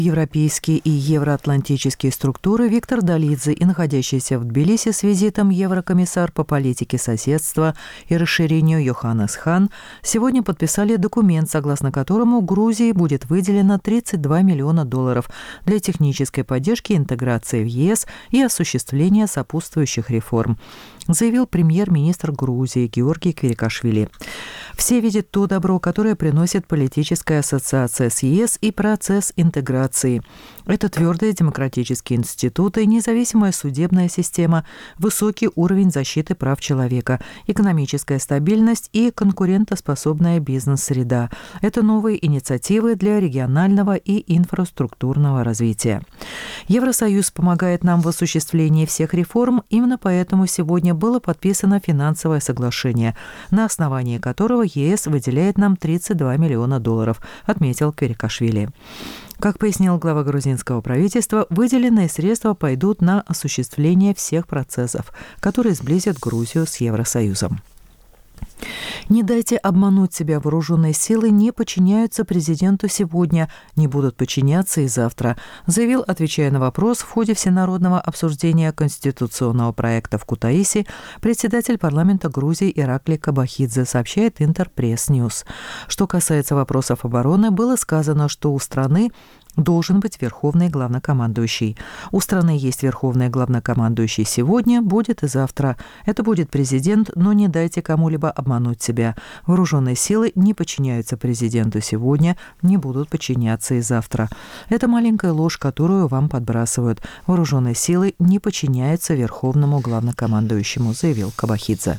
Европейские и евроатлантические структуры Виктор Долидзе и находящийся в Тбилиси с визитом еврокомиссар по политике соседства и расширению Йоханнес Хан сегодня подписали документ, согласно которому Грузии будет выделено $32 миллиона для технической поддержки интеграции в ЕС и осуществления сопутствующих реформ, заявил премьер-министр Грузии Георгий Квирикашвили. Все видят то добро, которое приносит политическая ассоциация с ЕС и процесс интеграции. Это твердые демократические институты, независимая судебная система, высокий уровень защиты прав человека, экономическая стабильность и конкурентоспособная бизнес-среда. Это новые инициативы для регионального и инфраструктурного развития. Евросоюз помогает нам в осуществлении всех реформ, именно поэтому сегодня было подписано финансовое соглашение, на основании которого ЕС выделяет нам $32 миллиона, отметил Квирикашвили. Как пояснил глава грузинского правительства, выделенные средства пойдут на осуществление всех процессов, которые сблизят Грузию с Евросоюзом. Не дайте обмануть себя. Вооруженные силы не подчиняются президенту сегодня, не будут подчиняться и завтра, заявил, отвечая на вопрос в ходе всенародного обсуждения конституционного проекта в Кутаиси, председатель парламента Грузии Иракли Кабахидзе, сообщает Интерпресс-Ньюс. Что касается вопросов обороны, было сказано, что у страны должен быть верховный главнокомандующий. У страны есть верховный главнокомандующий сегодня, будет и завтра. Это будет президент, но не дайте кому-либо обмануть себя. Вооруженные силы не подчиняются президенту сегодня, не будут подчиняться и завтра. Это маленькая ложь, которую вам подбрасывают. Вооруженные силы не подчиняются верховному главнокомандующему, заявил Кабахидзе.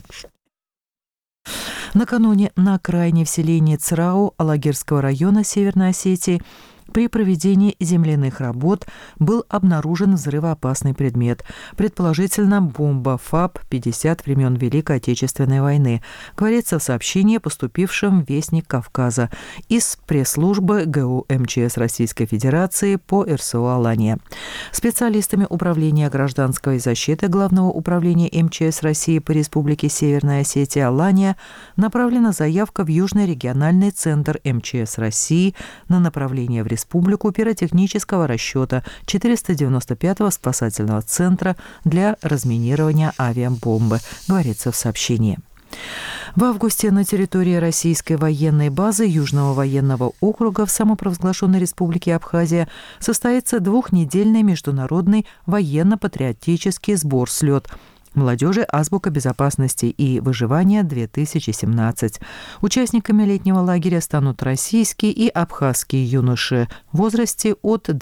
Накануне на окраине в селении Црау Алагирского района Северной Осетии при проведении земляных работ был обнаружен взрывоопасный предмет, предположительно бомба ФАБ-50 времен Великой Отечественной войны, говорится в сообщении, поступившем в Вестник Кавказа из пресс-службы ГУ МЧС Российской Федерации по РСО Алания. Специалистами Управления гражданской защиты Главного управления МЧС России по Республике Северная Осетия Алания направлена заявка в Южный региональный центр МЧС России на направление в Республику пиротехнического расчета 495-го спасательного центра для разминирования авиабомбы, говорится в сообщении. В августе на территории российской военной базы Южного военного округа в самопровозглашенной республике Абхазия состоится двухнедельный международный военно-патриотический сбор «Слет» молодежи «Азбука безопасности и выживания-2017». Участниками летнего лагеря станут российские и абхазские юноши в возрасте от